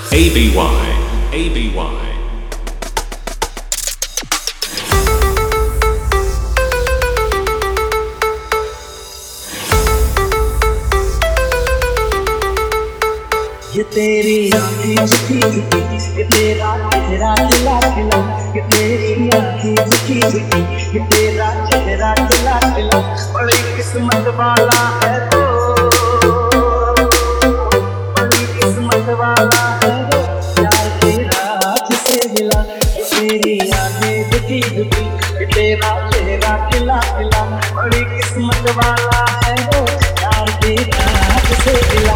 ABY. ये तेरी आँखें झुकी झुकी, ये तेरा चेहरा खिला खिला, ये तेरी आँखें झुकी झुकी, ये तेरा चेहरा खिला खिला, बड़ी किस्मत वाला है तो, बड़ी किस्मत वाला है वो, प्यार तेरा जिसे मिला। ये तेरी आँखें झुकी झुकी, ये तेरा चेहरा खिला खिला, बड़ी किस्मत वाला है वो, प्यार तेरा जिसे मिला।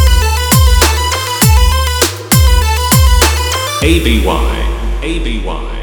ABY.